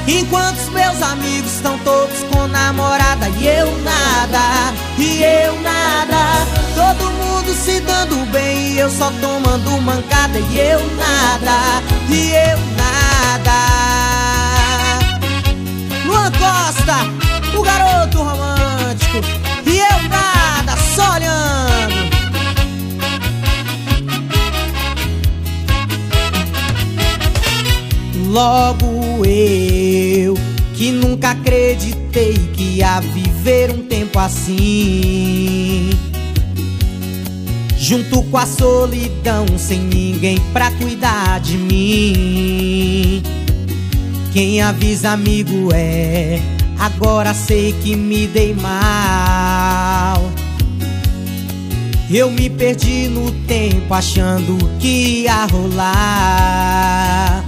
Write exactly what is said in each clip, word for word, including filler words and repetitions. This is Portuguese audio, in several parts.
Enquanto os meus amigos estão todos com namorada e eu nada, e eu nada. Todo mundo se dando bem e eu só tomando mancada e eu nada, e eu nada. Luan Costa, o garoto romântico, e eu nada, só olhando. Logo eu, que nunca acreditei que ia viver um tempo assim, junto com a solidão, sem ninguém pra cuidar de mim. Quem avisa amigo é, agora sei que me dei mal. Eu me perdi no tempo achando que ia rolar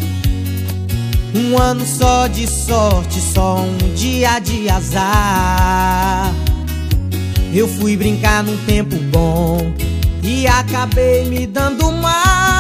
um ano só de sorte, só um dia de azar. Eu fui brincar num tempo bom e acabei me dando mal.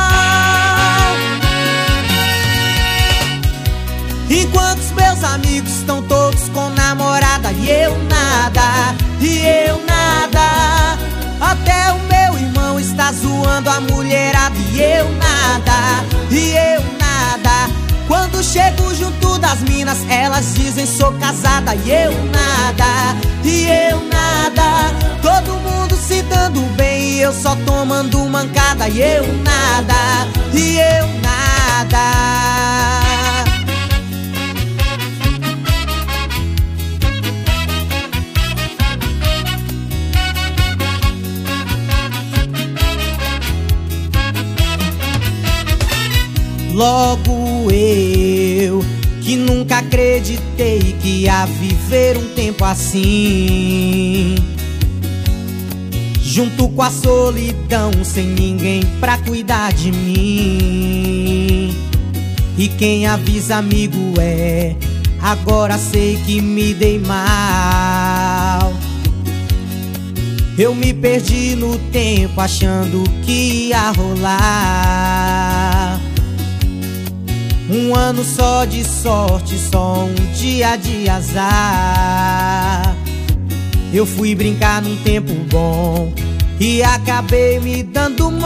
Enquanto os meus amigos estão todos com namorada e eu nada, e eu nada. Até o meu irmão está zoando a mulherada e eu nada, e eu nada. Quando chego junto das minas, elas dizem sou casada e eu nada, e eu nada. Todo mundo se dando bem e eu só tomando mancada e eu nada, e eu nada. Logo eu, que nunca acreditei que ia viver um tempo assim, junto com a solidão, sem ninguém pra cuidar de mim. E quem avisa amigo é, agora sei que me dei mal. Eu me perdi no tempo achando que ia rolar um ano só de sorte, só um dia de azar. Eu fui brincar num tempo bom e acabei me dando mal.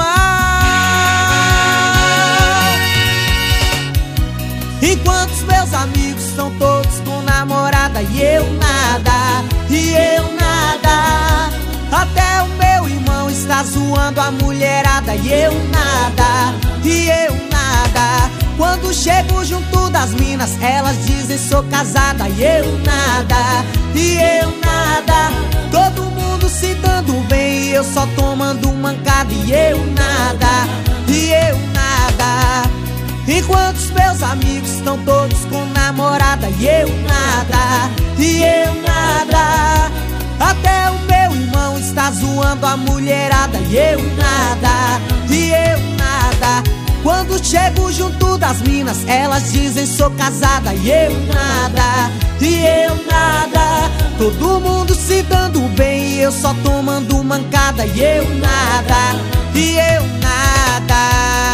Enquanto os meus amigos estão todos com namorada e eu nada, e eu nada. Até o meu irmão está zoando a mulherada e eu nada, e eu nada. Quando chego junto das minas, elas dizem sou casada e eu nada, e eu nada. Todo mundo se dando bem e eu só tomando mancada e eu nada, e eu nada. Enquanto os meus amigos estão todos com namorada e eu nada, e eu nada. Até o meu irmão está zoando a mulherada e eu nada, e eu nada. Quando chego junto das minas, elas dizem sou casada e eu nada, e eu nada. Todo mundo se dando bem e eu só tomando mancada e eu nada, e eu nada.